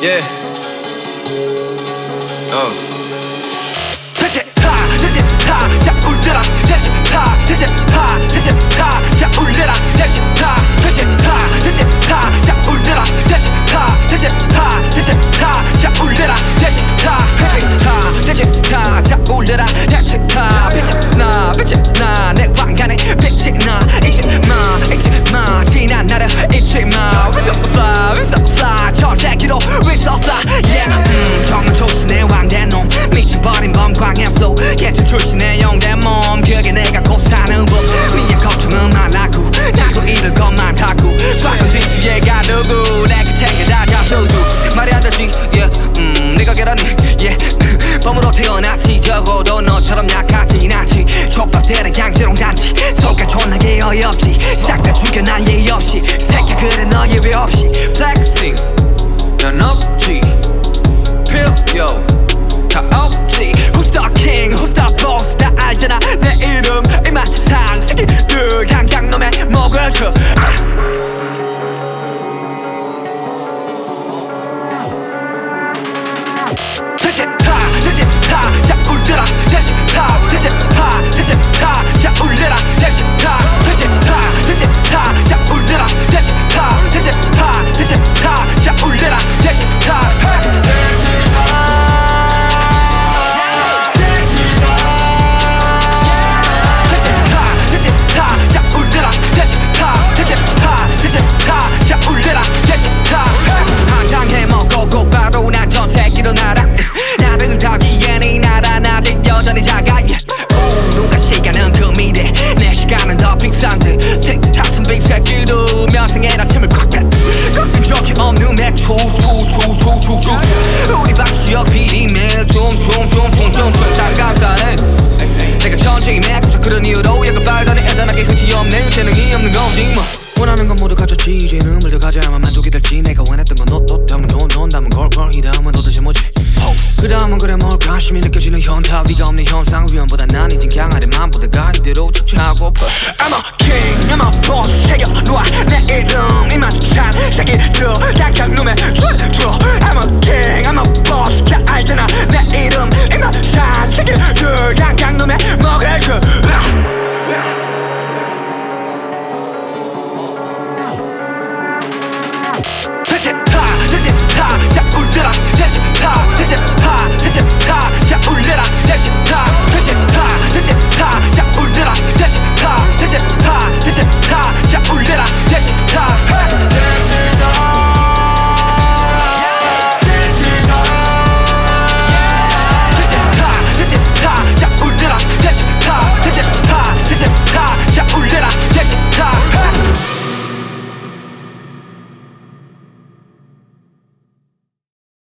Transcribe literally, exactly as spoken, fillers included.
Yeah. 어. 대체 다 대체 다 자 울려라 대체 다 대체 다 대체 다 자 울려라 대체 다 대체 다 대체 다 자 울려라 대체 다 대체 다 대체 다 자 울려라 대체 다 대체 다 대체 다 자 울려라 대체 다 빛이 나 빛이 나내 왕관에 빛이 나 잊지 마 잊지 마 지난 나를 잊지 마 We so fly we so fly 저 새끼도 we so fly yeah 음 정말 조신의 왕대 놈 미쳐버린 범광의 flow 예전 출신의 영대 몸 그게 내가 곧 사는 법 미의 걱정은 말라고 나도 잃을 것만 타고 과거 뒤뒤에가 누구 내가 챙겨다 잡수주 말이 안 되지 yeah 음 네가 계란이 yeah 범으로 태어났지 적어도 너처럼 약하진 않지 촉박되는 강제롱 단지 속가 존나게 어이없지 싹 다 죽여 난 예의 없이 새끼 그래 너 예외 없이 Flexing 난 없지 필요 다 없지 Who's the king who's the boss 다 알잖아 내 이름 이만상 새끼들 당장 놈의 목을 쳐 대체 다 대체 다 자 울려라 대체 다 대체 다 대체 다 자 울려라 대체 다 대체 다 대체 다 자 울려라 대체 다 대체 다 대체 다 자 울려라 대체 다 일어나라 나를 타기엔 이 나라는 아직 여전히 작아 yeah. 오, 누가 시간은 그 미래 내 시간은 더 빅산데 틱탁한 빅새끼도 면상에 아침을 콱 뺏 꺾인 적이 없는 매초 초초초초초 우리 박수역 비리매 좀좀좀좀좀 참 감사해 내가 천천히 메꾸서 그런 이유로 약간 빨간에 애잔하게 끝이 없네 재능이 없는 거지 뭐 원하는 건 모두 가졌지 이제는 물려 가져야만 만족이 될지 내가 원했던 건 너또 담은 돈돈 담은 걸걸 이 다음은 도대체 뭐지 그 다음은 그래 뭘 관심이 느껴지는 현타 위가 없는 현상 위험보다 난 이젠 강하대 맘보다가 이대로 척추하고파 I'm a king I'm a boss 새겨놓아 내 이름 이만 산 새끼들 당장 놈의 줄 들어